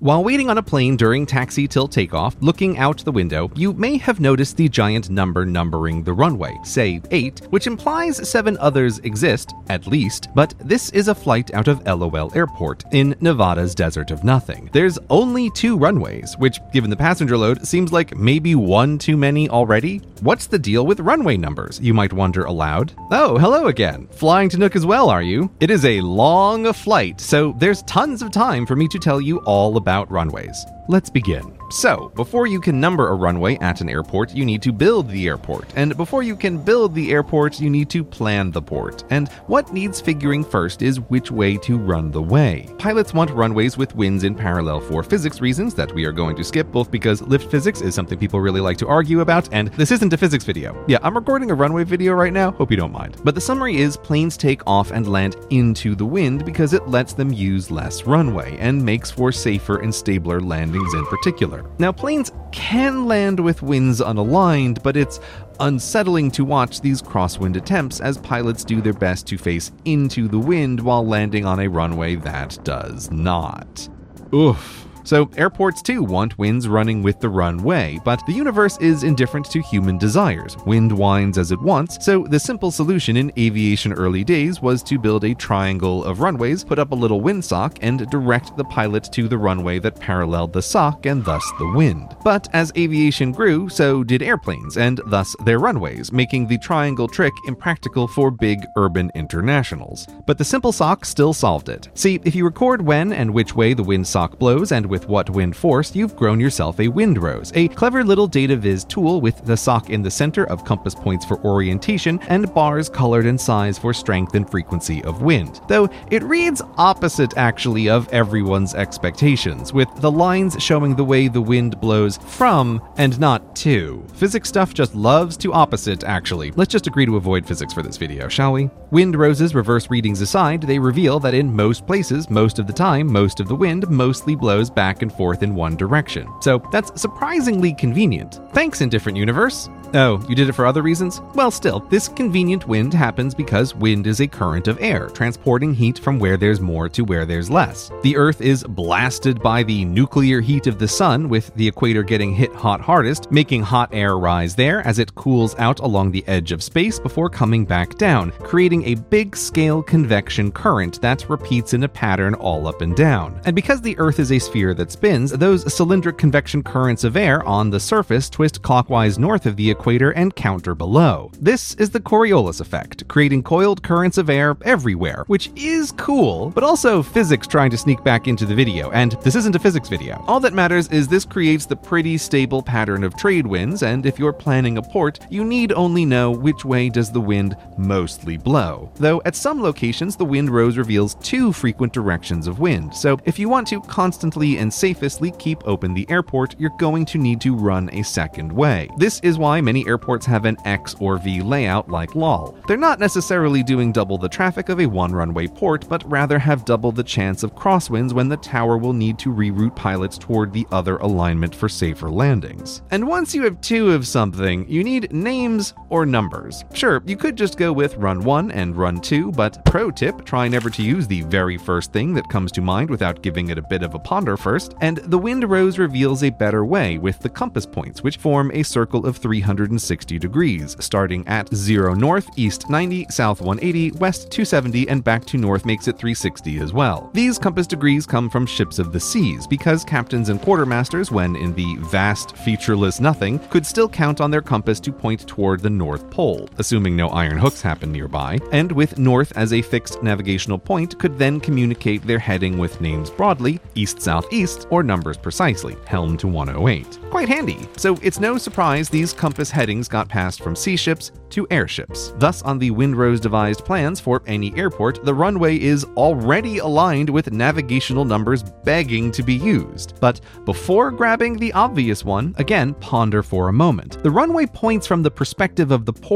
While waiting on a plane during taxi till takeoff, looking out the window, you may have noticed the giant number numbering the runway, say 8, which implies 7 others exist, at least, but this is a flight out of LOL Airport in Nevada's Desert of Nothing. There's only 2 runways, which, given the passenger load, seems like maybe one too many already. What's the deal with runway numbers, you might wonder aloud? Oh, hello again. Flying to Nook as well, are you? It is a long flight, so there's tons of time for me to tell you all about runways. Let's begin. So, before you can number a runway at an airport, you need to build the airport. And before you can build the airport, you need to plan the port. And what needs figuring first is which way to run the way. Pilots want runways with winds in parallel for physics reasons that we are going to skip, both because lift physics is something people really like to argue about, and this isn't a physics video. Yeah, I'm recording a runway video right now, hope you don't mind. But the summary is planes take off and land into the wind because it lets them use less runway and makes for safer and stabler landings in particular. Now, planes can land with winds unaligned, but it's unsettling to watch these crosswind attempts as pilots do their best to face into the wind while landing on a runway that does not. Oof. So airports too want winds running with the runway, but the universe is indifferent to human desires. Wind winds as it wants, so the simple solution in aviation early days was to build a triangle of runways, put up a little windsock, and direct the pilot to the runway that paralleled the sock and thus the wind. But as aviation grew, so did airplanes, and thus their runways, making the triangle trick impractical for big urban internationals. But the simple sock still solved it. See, if you record when and which way the windsock blows and with what wind force, you've grown yourself a windrose, a clever little data viz tool with the sock in the center of compass points for orientation and bars colored in size for strength and frequency of wind. Though it reads opposite actually of everyone's expectations, with the lines showing the way the wind blows from and not to. Physics stuff just loves to opposite actually. Let's just agree to avoid physics for this video, shall we? Windroses reverse readings aside, they reveal that in most places, most of the time, most of the wind mostly blows back and forth in one direction. So that's surprisingly convenient. Thanks, Indifferent Universe. Oh, you did it for other reasons? Well, still, this convenient wind happens because wind is a current of air, transporting heat from where there's more to where there's less. The Earth is blasted by the nuclear heat of the sun, with the equator getting hit hardest, making hot air rise there as it cools out along the edge of space before coming back down, creating a big-scale convection current that repeats in a pattern all up and down. And because the Earth is a sphere that spins, those cylindric convection currents of air on the surface twist clockwise north of the equator and counter below. This is the Coriolis effect, creating coiled currents of air everywhere, which is cool, but also physics trying to sneak back into the video, and this isn't a physics video. All that matters is this creates the pretty stable pattern of trade winds, and if you're planning a port, you need only know which way does the wind mostly blow. Though at some locations, the windrose reveals 2 frequent directions of wind, so if you want to constantly and safely keep open the airport, you're going to need to run a second way. This is why many airports have an X or V layout like LOL. They're not necessarily doing double the traffic of a one-runway port, but rather have double the chance of crosswinds when the tower will need to reroute pilots toward the other alignment for safer landings. And once you have 2 of something, you need names or numbers. Sure, you could just go with run 1 and run 2, but pro tip, try never to use the very first thing that comes to mind without giving it a bit of a ponder first, and the windrose reveals a better way with the compass points, which form a circle of 360 degrees, starting at 0 north, east 90, south 180, west 270, and back to north makes it 360 as well. These compass degrees come from ships of the seas, because captains and quartermasters, when in the vast, featureless nothing, could still count on their compass to point toward the North Pole, assuming no iron hooks happen nearby, and with north as a fixed navigational point, could then communicate their heading with names broadly, east-southeast, or numbers precisely, helm to 108. Quite handy. So it's no surprise these compass headings got passed from sea ships to airships. Thus, on the windrose devised plans for any airport, the runway is already aligned with navigational numbers begging to be used. But before grabbing the obvious one, again, ponder for a moment. The runway points from the perspective of the port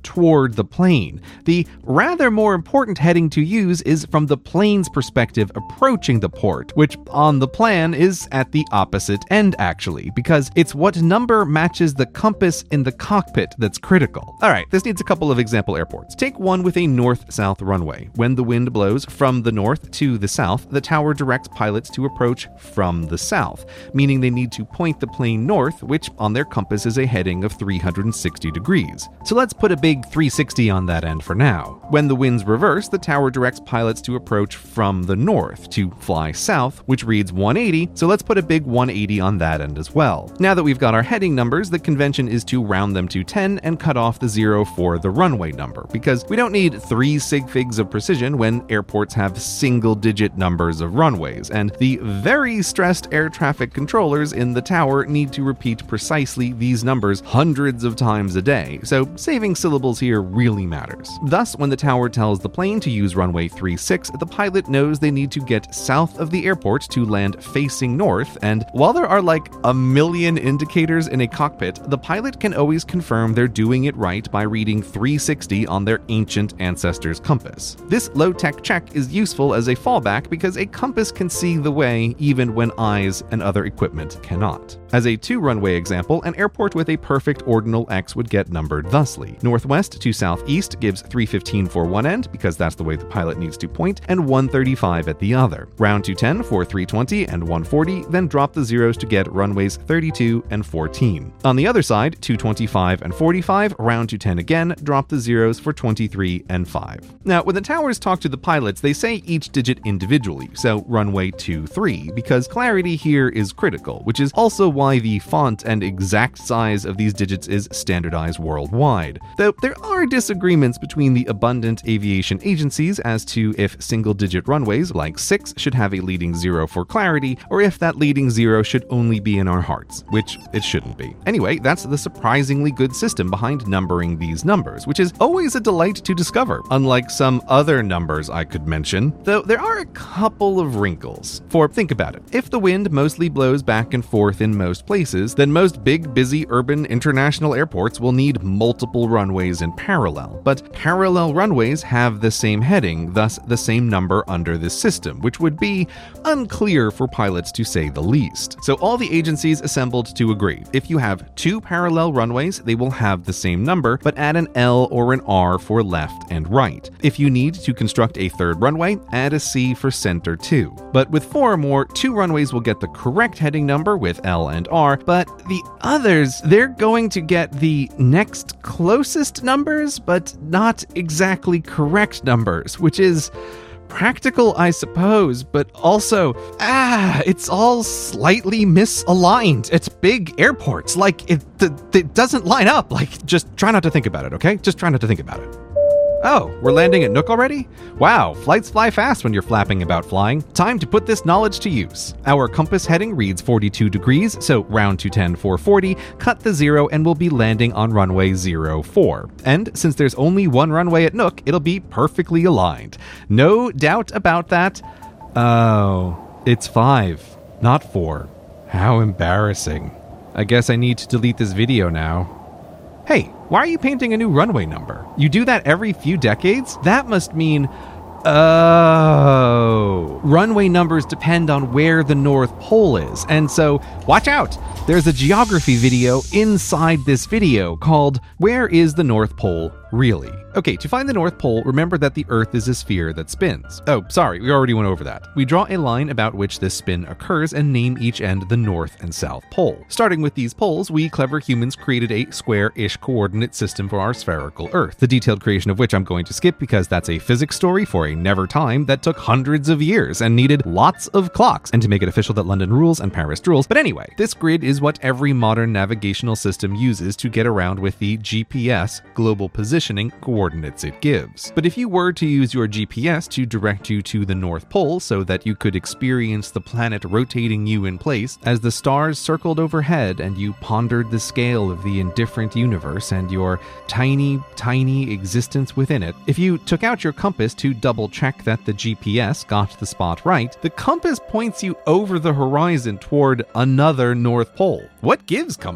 toward the plane. The rather more important heading to use is from the plane's perspective approaching the port, which on the plan is at the opposite end actually, because it's what number matches the compass in the cockpit that's critical. Alright, this needs a couple of example airports. Take one with a north-south runway. When the wind blows from the north to the south, the tower directs pilots to approach from the south, meaning they need to point the plane north, which on their compass is a heading of 360 degrees. So let's put a big 360 on that end for now. When the wind's reverse, the tower directs pilots to approach from the north, to fly south, which reads 180, so let's put a big 180 on that end as well. Now that we've got our heading numbers, the convention is to round them to 10 and cut off the 0 for the runway number, because we don't need 3 sig figs of precision when airports have single-digit numbers of runways, and the very stressed air traffic controllers in the tower need to repeat precisely these numbers hundreds of times a day, so saving syllables here really matters. Thus, when the tower tells the plane to use runway 36, the pilot knows they need to get south of the airport to land facing north, and while there are like a million indicators in a cockpit, the pilot can always confirm they're doing it right by reading 360 on their ancient ancestors' compass. This low-tech check is useful as a fallback because a compass can see the way even when eyes and other equipment cannot. As a 2-runway example, an airport with a perfect ordinal X would get numbered thusly. Northwest to southeast gives 315 for one end, because that's the way the pilot needs to point, and 135 at the other. Round to 10 for 320 and 140, then drop the zeros to get runways 32 and 14. On the other side, 225 and 45, round to 10 again, drop the zeros for 23 and 5. Now, when the towers talk to the pilots, they say each digit individually, so runway 23, because clarity here is critical, which is also why the font and exact size of these digits is standardized worldwide. Though there are disagreements between the abundant aviation agencies as to if single-digit runways like 6 should have a leading 0 for clarity, or if that leading 0 should only be in our hearts, which it shouldn't be. Anyway, that's the surprisingly good system behind numbering these numbers, which is always a delight to discover, unlike some other numbers I could mention, though there are a couple of wrinkles. For think about it, if the wind mostly blows back and forth in most places, then most big, busy urban international airports will need multiple runways in parallel. But parallel runways have the same heading, thus the same number under this system, which would be unclear for pilots to say the least. So all the agencies assembled to agree. If you have 2 parallel runways, they will have the same number, but add an L or an R for left and right. If you need to construct a 3rd runway, add a C for center too. But with 4 or more, 2 runways will get the correct heading number with L and R, but the others, they're going to get the next closest numbers, but not exactly correct numbers, which is practical, I suppose, but also, it's all slightly misaligned. It's big airports, like, it doesn't line up. Like, just try not to think about it, okay? Just try not to think about it. Oh, we're landing at Nook already? Wow, flights fly fast when you're flapping about flying. Time to put this knowledge to use. Our compass heading reads 42 degrees, so round to 10 for 40, cut the 0 and we'll be landing on runway 04. And since there's only one runway at Nook, it'll be perfectly aligned. No doubt about that. Oh, it's 5, not 4. How embarrassing. I guess I need to delete this video now. Hey, why are you painting a new runway number? You do that every few decades? That must mean... Oh. Runway numbers depend on where the North Pole is, and so, watch out! There's a geography video inside this video called Where is the North Pole Really? Okay, to find the North Pole, remember that the Earth is a sphere that spins. Oh, sorry, we already went over that. We draw a line about which this spin occurs and name each end the North and South Pole. Starting with these poles, we clever humans created a square-ish coordinate system for our spherical Earth, the detailed creation of which I'm going to skip because that's a physics story for a never time that took hundreds of years and needed lots of clocks, and to make it official that London rules and Paris drools. But anyway, this grid is what every modern navigational system uses to get around with the GPS, global positioning, coordinates it gives. But if you were to use your GPS to direct you to the North Pole so that you could experience the planet rotating you in place as the stars circled overhead and you pondered the scale of the indifferent universe and your tiny, tiny existence within it, if you took out your compass to double check that the GPS got the spot right, the compass points you over the horizon toward another North Pole. What gives, compass?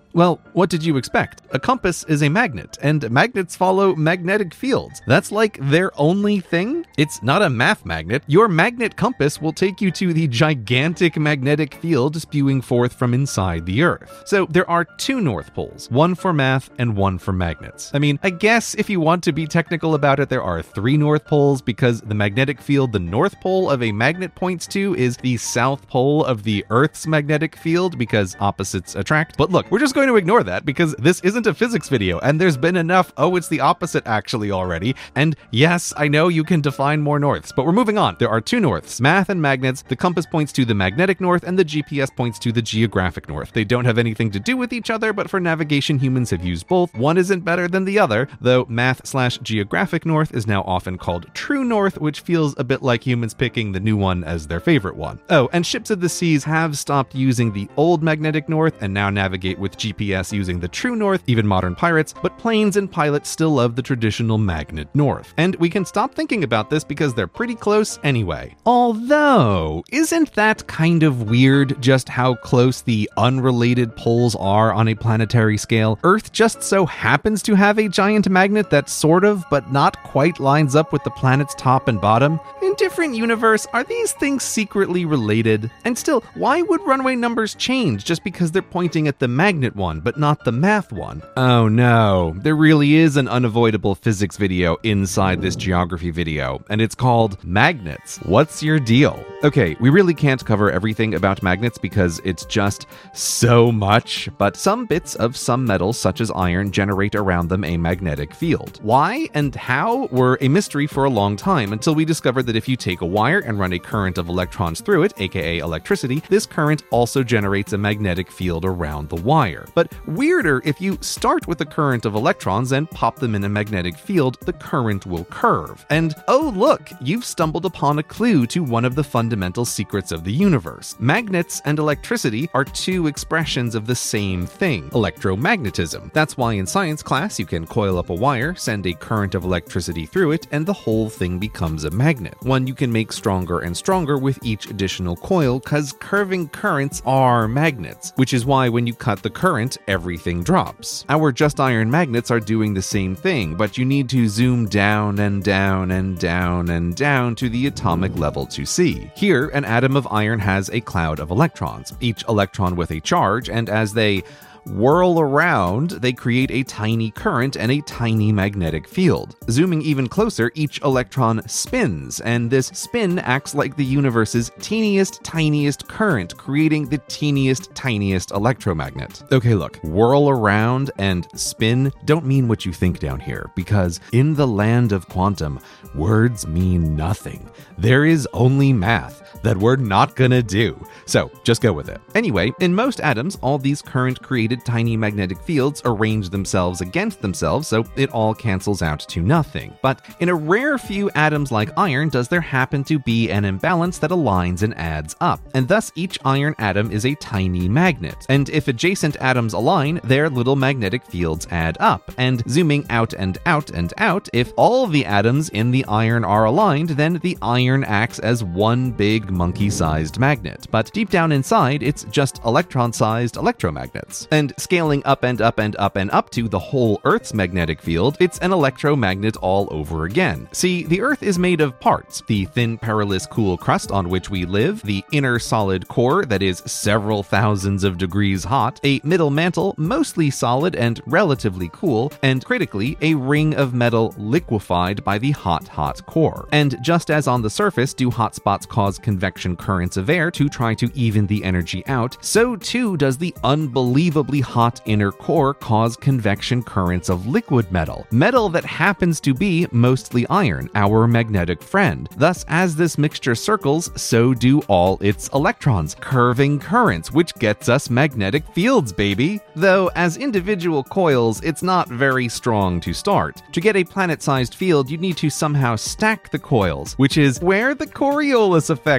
Well, what did you expect? A compass is a magnet, and magnets follow magnetic fields. That's like their only thing? It's not a math magnet. Your magnet compass will take you to the gigantic magnetic field spewing forth from inside the Earth. So there are two North Poles, one for math and one for magnets. I mean, I guess if you want to be technical about it, there are three North Poles because the magnetic field the North Pole of a magnet points to is the South Pole of the Earth's magnetic field because opposites attract. But look, we're just going to ignore that because this isn't a physics video and there's been enough, oh, it's the opposite actually already. And yes, I know you can define more norths, but we're moving on. There are two norths, math and magnets. The compass points to the magnetic north and the GPS points to the geographic north. They don't have anything to do with each other, but for navigation, humans have used both. One isn't better than the other, though math/geographic north is now often called true north, which feels a bit like humans picking the new one as their favorite one. Oh, and ships of the seas have stopped using the old magnetic north and now navigate with GPS using the true north, even modern pirates, but planes and pilots still love the traditional magnet north. And we can stop thinking about this because they're pretty close anyway. Although, isn't that kind of weird just how close the unrelated poles are on a planetary scale? Earth just so happens to have a giant magnet that sort of, but not quite lines up with the planet's top and bottom. In different universe, are these things secretly related? And still, why would runway numbers change just because they're pointing at the magnet one, but not the math one? Oh no, there really is an unavoidable physics video inside this geography video, and it's called Magnets. What's your deal? Okay, we really can't cover everything about magnets because it's just so much, but some bits of some metals, such as iron, generate around them a magnetic field. Why and how were a mystery for a long time until we discovered that if you take a wire and run a current of electrons through it, aka electricity, this current also generates a magnetic field around the wire. But weirder, if you start with a current of electrons and pop them in a magnetic field, the current will curve. And oh look, you've stumbled upon a clue to one of the fundamental secrets of the universe. Magnets and electricity are two expressions of the same thing, electromagnetism. That's why in science class you can coil up a wire, send a current of electricity through it, and the whole thing becomes a magnet. One you can make stronger and stronger with each additional coil, cause curving currents are magnets, which is why when you cut the current, everything drops. Our just iron magnets are doing the same thing, but you need to zoom down and down and down and down to the atomic level to see. Here, an atom of iron has a cloud of electrons, each electron with a charge, and as they whirl around, they create a tiny current and a tiny magnetic field. Zooming even closer, each electron spins, and this spin acts like the universe's teeniest, tiniest current, creating the teeniest, tiniest electromagnet. Okay, look, whirl around and spin don't mean what you think down here, because in the land of quantum, words mean nothing. There is only math that we're not gonna do. So just go with it. Anyway, in most atoms, all these current-created tiny magnetic fields arrange themselves against themselves, so it all cancels out to nothing. But in a rare few atoms like iron does there happen to be an imbalance that aligns and adds up, and thus each iron atom is a tiny magnet. And if adjacent atoms align, their little magnetic fields add up. And zooming out and out and out, if all the atoms in the iron are aligned, then the iron acts as one big monkey-sized magnet. But deep down inside, it's just electron-sized electromagnets. And scaling up and up and up and up to the whole Earth's magnetic field, it's an electromagnet all over again. See, the Earth is made of parts: the thin, perilous, cool crust on which we live, the inner solid core that is several thousands of degrees hot, a middle mantle mostly solid and relatively cool, and critically, a ring of metal liquefied by the hot core. And just as on the surface do hot spots cause convection currents of air to try to even the energy out, so too does the unbelievably hot inner core cause convection currents of liquid metal that happens to be mostly iron, our magnetic friend. Thus, as this mixture circles, so do all its electrons, curving currents, which gets us magnetic fields, baby. Though, as individual coils, it's not very strong to start. To get a planet-sized field, you need to somehow stack the coils, which is where the Coriolis effect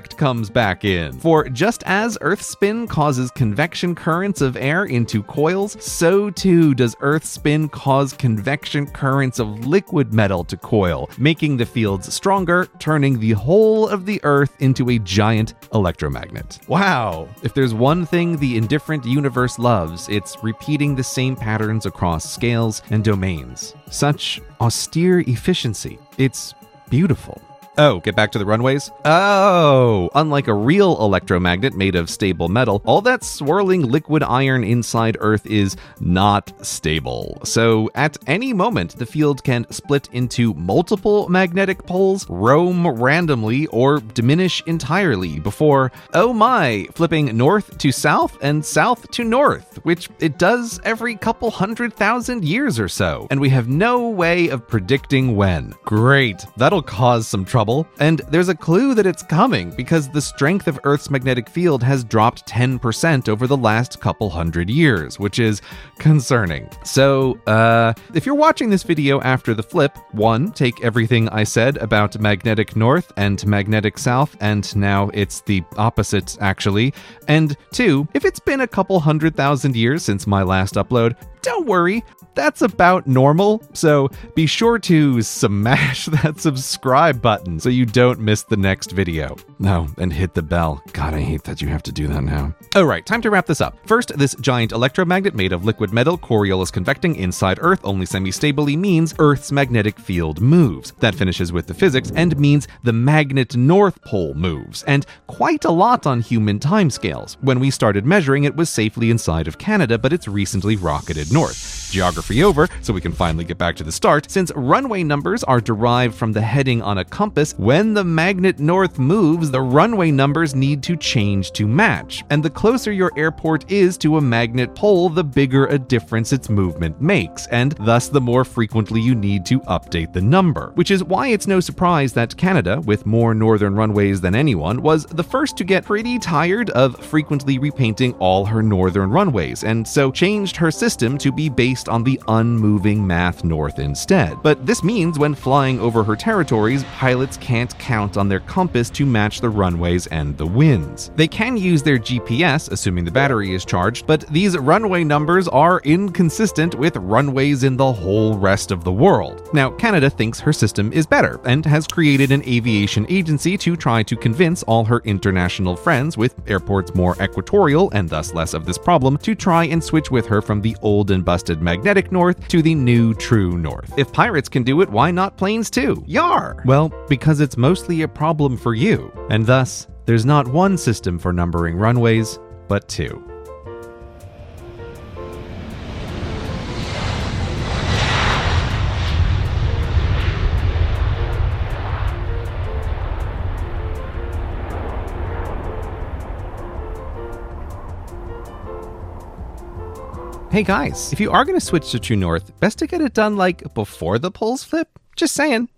effect comes back in. For just as Earth's spin causes convection currents of air into coils, so too does Earth's spin cause convection currents of liquid metal to coil, making the fields stronger, turning the whole of the Earth into a giant electromagnet. Wow! If there's one thing the indifferent universe loves, it's repeating the same patterns across scales and domains. Such austere efficiency. It's beautiful. Oh, get back to the runways? Oh, unlike a real electromagnet made of stable metal, all that swirling liquid iron inside Earth is not stable. So at any moment, the field can split into multiple magnetic poles, roam randomly, or diminish entirely before, oh my, flipping north to south and south to north, which it does every couple 100,000 years or so. And we have no way of predicting when. Great, that'll cause some trouble. And there's a clue that it's coming because the strength of Earth's magnetic field has dropped 10% over the last couple hundred years, which is concerning. So, if you're watching this video after the flip, 1, take everything I said about magnetic north and magnetic south, and now it's the opposite, actually. And 2, if it's been a couple 100,000 years since my last upload, don't worry, that's about normal, so be sure to smash that subscribe button so you don't miss the next video. No, and hit the bell. God, I hate that you have to do that now. Alright, time to wrap this up. First, this giant electromagnet made of liquid metal, Coriolis convecting inside Earth only semi-stably means Earth's magnetic field moves. That finishes with the physics and means the magnet North Pole moves, and quite a lot on human timescales. When we started measuring, it was safely inside of Canada, but it's recently rocketed north. Geography over, so we can finally get back to the start. Since runway numbers are derived from the heading on a compass, when the magnet north moves, the runway numbers need to change to match. And the closer your airport is to a magnet pole, the bigger a difference its movement makes, and thus the more frequently you need to update the number. Which is why it's no surprise that Canada, with more northern runways than anyone, was the first to get pretty tired of frequently repainting all her northern runways, and so changed her system to be based on the unmoving math north instead. But this means when flying over her territories, pilots can't count on their compass to match the runways and the winds. They can use their GPS, assuming the battery is charged, but these runway numbers are inconsistent with runways in the whole rest of the world. Now, Canada thinks her system is better and has created an aviation agency to try to convince all her international friends with airports more equatorial and thus less of this problem to try and switch with her from the old and busted magnetic north to the new true north. If pirates can do it, why not planes too? Yar! Well, because it's mostly a problem for you, and thus, there's not one system for numbering runways, but 2. Hey guys, if you are going to switch to True North, best to get it done like before the poles flip? Just saying.